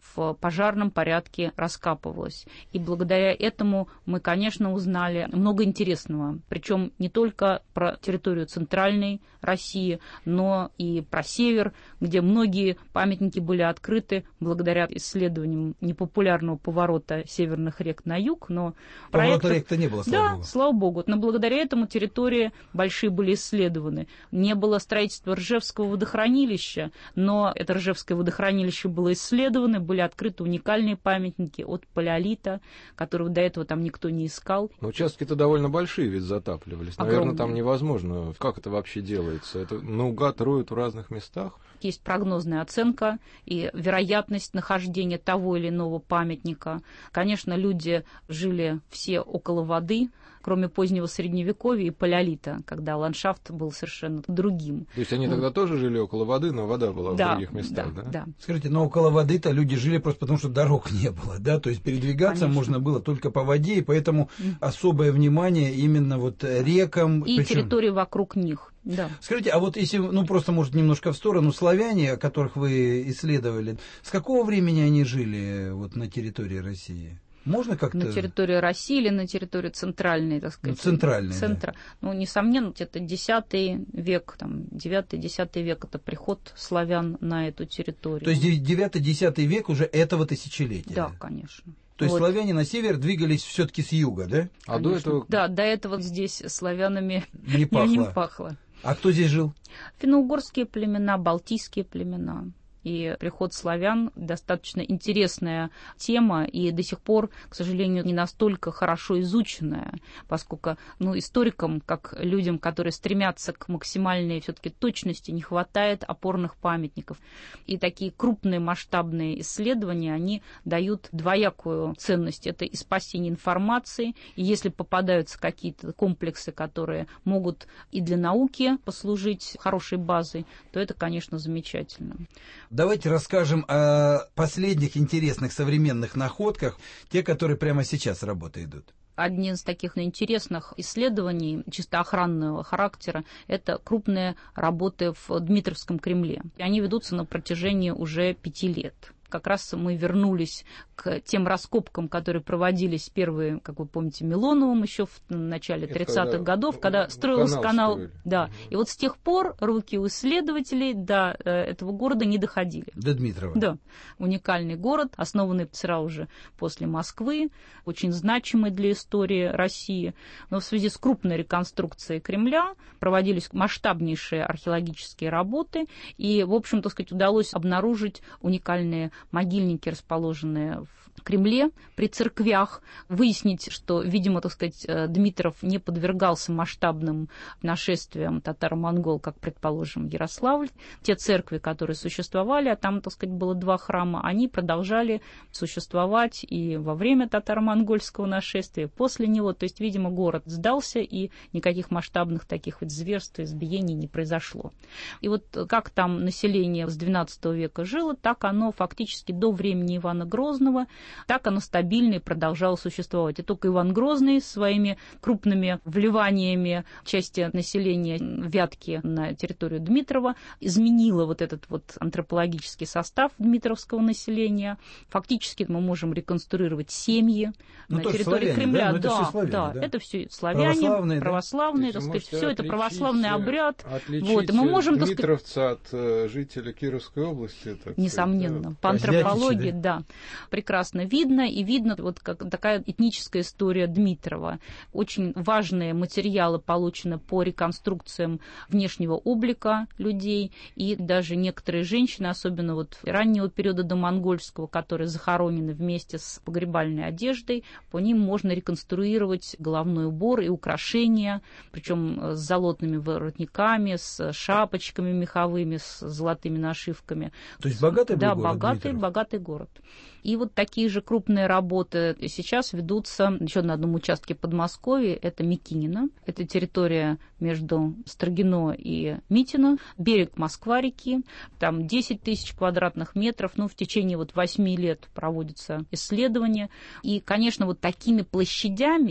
в пожарном порядке раскапывалась. И благодаря этому мы, конечно, узнали много интересного. Причем не только про территорию центральной России, но и про север, где многие памятники были открыты благодаря исследованиям непопулярного поворота северных рек на юг. Но поворота проектов... рек-то не было, слава да, богу. слава богу. Но благодаря этому территории большие были исследованы. Не было строительства Ржевского водохранилища, но это Ржевское водохранилище было исследовано, были открыты уникальные памятники от палеолита, которого до этого там никто не искал. Но участки-то довольно большие ведь затапливались. Огромные. Наверное, там невозможно. Как это вообще делается? Это наугад роют в разных местах? Есть прогнозная оценка и вероятность нахождения того или иного памятника. Конечно, люди жили все около воды, кроме позднего Средневековья и палеолита, когда ландшафт был совершенно другим. То есть они тогда тоже жили около воды, но вода была да, в других местах, да, да? да? Скажите, но около воды-то люди жили просто потому, что дорог не было, да? То есть передвигаться Конечно. можно было только по воде, и поэтому mm. особое внимание именно вот рекам. И причем... территории вокруг них. Да. Скажите, а вот если, ну просто, может, немножко в сторону, славяне, которых вы исследовали, с какого времени они жили вот на территории России? Можно как-то... На территории России или на территории центральной, так сказать? Ну, центральной, центра. Да. Ну, несомненно, это десятый век, там, девятый-десятый век, это приход славян на эту территорию. То есть девятый-десятый век уже этого тысячелетия? Да, конечно. То есть вот. Славяне на север двигались все-таки с юга, да? А до этого... Да, до этого здесь славянами не пахло. не пахло. А кто здесь жил? Финно-угорские племена, балтийские племена. И приход славян достаточно интересная тема, и до сих пор, к сожалению, не настолько хорошо изученная, поскольку ну, историкам, как людям, которые стремятся к максимальной все-таки точности, не хватает опорных памятников. И такие крупные масштабные исследования, они дают двоякую ценность. Это и спасение информации, и если попадаются какие-то комплексы, которые могут и для науки послужить хорошей базой, то это, конечно, замечательно. Давайте расскажем о последних интересных современных находках, те, которые прямо сейчас работы идут. Один из таких интересных исследований чисто охранного характера – это крупные работы в Дмитровском Кремле. Они ведутся на протяжении уже пяти лет. Как раз мы вернулись к тем раскопкам, которые проводились первые, как вы помните, Милоновым еще в начале тридцатых годов, когда строился канал. канал да. Угу. И вот с тех пор руки у исследователей до э, этого города не доходили. До Дмитрова. Да. Уникальный город, основанный сразу же после Москвы, очень значимый для истории России. Но в связи с крупной реконструкцией Кремля проводились масштабнейшие археологические работы, и, в общем, так сказать, удалось обнаружить уникальные могильники, расположенные в Кремле при церквях, выяснить, что, видимо, так сказать, Дмитров не подвергался масштабным нашествиям татаро-монгол, как, предположим, Ярославль. Те церкви, которые существовали, а там, так сказать, было два храма, они продолжали существовать и во время татаро-монгольского нашествия, и после него. То есть, видимо, город сдался, и никаких масштабных таких вот зверств, избиений не произошло. И вот как там население с двенадцатого века жило, так оно фактически до времени Ивана Грозного, так оно стабильно и продолжало существовать. И только Иван Грозный своими крупными вливаниями части населения Вятки на территорию Дмитрова изменила вот этот вот антропологический состав дмитровского населения. Фактически мы можем реконструировать семьи ну, на территории славяне, Да, Кремля. да, это все, все славяне, да, да? это все славяне, православные, православные, да? так сказать, все это отличить, православный обряд. Вот, и мы можем, Дмитровца от э, жителя Кировской области. Так несомненно. Сказать, да. По антропологии, да? да, прекрасно видно, и видно вот как такая этническая история Дмитрова. Очень важные материалы получены по реконструкциям внешнего облика людей, и даже некоторые женщины, особенно вот раннего периода домонгольского, которые захоронены вместе с погребальной одеждой, по ним можно реконструировать головной убор и украшения, причем с золотыми воротниками, с шапочками меховыми, с золотыми нашивками. То есть богатый был да, город богатый, Дмитров? богатый город. И вот такие же крупные работы сейчас ведутся еще на одном участке Подмосковья, это Микинино, это территория между Строгино и Митино, берег Москва-реки, там десять тысяч квадратных метров, ну, в течение вот восьми лет проводятся исследования, и, конечно, вот такими площадями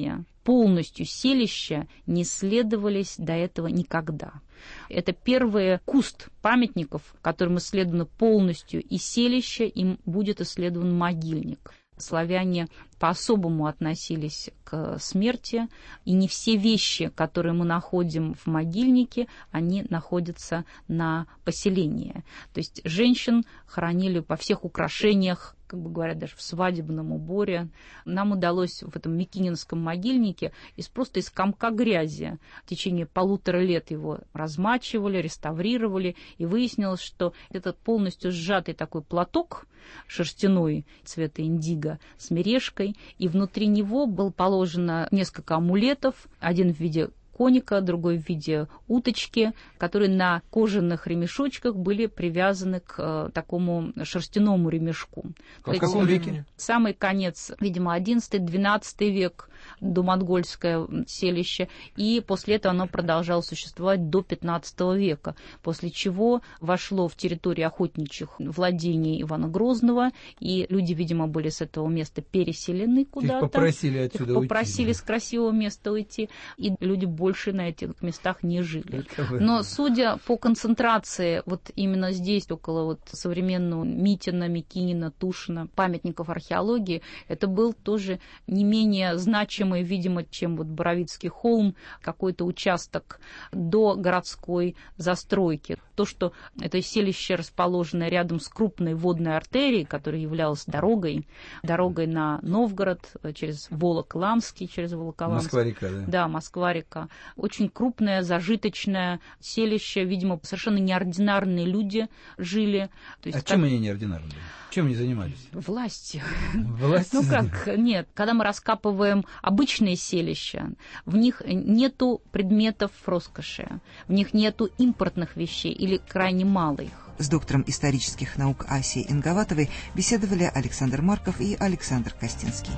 полностью селища не исследовались до этого никогда. Это первый куст памятников, которым исследовано полностью и селище, им будет исследован могильник. Славяне по-особому относились к смерти, и не все вещи, которые мы находим в могильнике, они находятся на поселении. То есть женщин хоронили по всех украшениях, как бы говорят, даже в свадебном уборе. Нам удалось в этом Микининском могильнике из, просто из комка грязи в течение полутора лет его размачивали, реставрировали, и выяснилось, что этот полностью сжатый такой платок шерстяной цвета индиго с мережкой, и внутри него было положено несколько амулетов, один в виде коника, другой в виде уточки, которые на кожаных ремешочках были привязаны к э, такому шерстяному ремешку. А в каком веке? Самый конец, видимо, одиннадцатый-двенадцатый век, домонгольское селище, и после этого оно продолжало существовать до пятнадцатого века, после чего вошло в территорию охотничьих владений Ивана Грозного, и люди, видимо, были с этого места переселены куда-то. Их попросили отсюда Их уйти. попросили Да. с красивого места уйти, и люди больше на этих местах не жили. Но судя по концентрации вот именно здесь, около вот современного Митина, Микинина, Тушина, памятников археологии, это был тоже не менее значимый, видимо, чем вот Боровицкий холм, какой-то участок до городской застройки. То, что это селище, расположенное рядом с крупной водной артерией, которая являлась дорогой, дорогой на Новгород, через Волок-Ламский, через Волоколамск. Москва-река, да. Да, Москва-река. Очень крупное, зажиточное селище. Видимо, совершенно неординарные люди жили. То есть, а как... чем они неординарные? Чем они занимались? Властью. Власть? Ну как, нет. Когда мы раскапываем обычные селища, в них нету предметов роскоши, в них нету импортных вещей или крайне мало их. С доктором исторических наук Асей Инговатовой беседовали Александр Марков и Александр Костинский.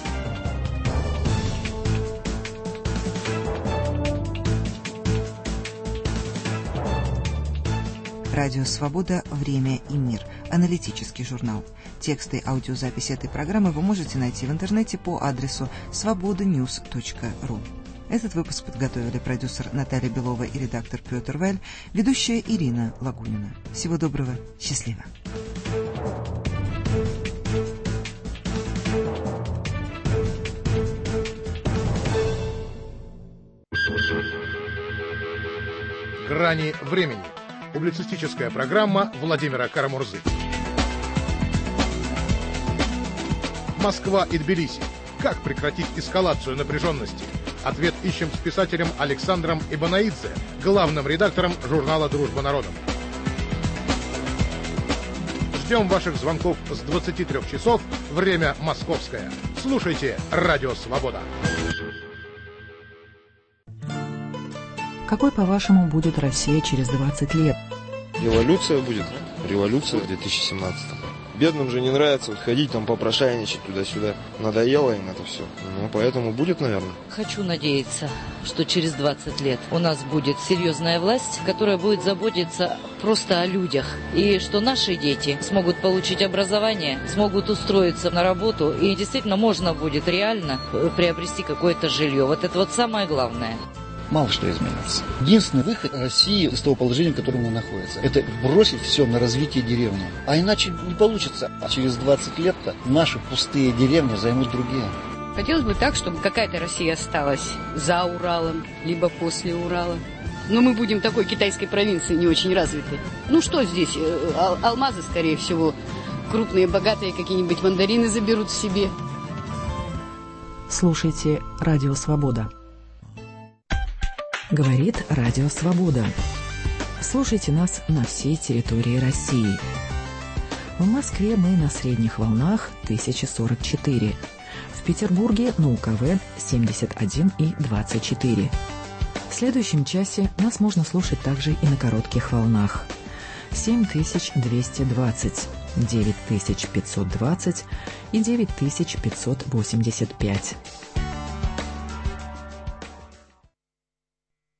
Радио «Свобода. Время и мир». Аналитический журнал. Тексты и аудиозаписи этой программы вы можете найти в интернете по адресу свобода ньюс точка ру. Этот выпуск подготовили продюсер Наталья Белова и редактор Петр Вэль, ведущая Ирина Лагунина. Всего доброго. Счастливо. «Грани времени». Публицистическая программа Владимира Карамурзы. Москва и Тбилиси. Как прекратить эскалацию напряженности? Ответ ищем с писателем Александром Ибанаидзе, главным редактором журнала «Дружба народов». Ждем ваших звонков с двадцати трёх часов, время московское. Слушайте «Радио Свобода». Какой, по-вашему, будет Россия через двадцать лет? Революция будет. Революция в две тысячи семнадцатом. Бедным же не нравится вот ходить там попрошайничать туда-сюда. Надоело им это все. Ну, поэтому будет, наверное. Хочу надеяться, что через двадцать лет у нас будет серьезная власть, которая будет заботиться просто о людях. И что наши дети смогут получить образование, смогут устроиться на работу. И действительно можно будет реально приобрести какое-то жилье. Вот это вот самое главное. Мало что изменится. Единственный выход России из того положения, в котором она находится, это бросить все на развитие деревни. А иначе не получится. А через двадцать лет-то наши пустые деревни займут другие. Хотелось бы так, чтобы какая-то Россия осталась за Уралом, либо после Урала. Но мы будем такой китайской провинции не очень развитой. Ну что здесь? Ал- алмазы, скорее всего. Крупные, богатые какие-нибудь мандарины заберут себе. Слушайте «Радио Свобода». Говорит Радио Свобода. Слушайте нас на всей территории России. В Москве мы на средних волнах тысяча сорок четыре. В Петербурге на УКВ семьдесят один и двадцать четыре. В следующем часе нас можно слушать также и на коротких волнах. семь тысяч двести двадцать, девять тысяч пятьсот двадцать и девять тысяч пятьсот восемьдесят пять.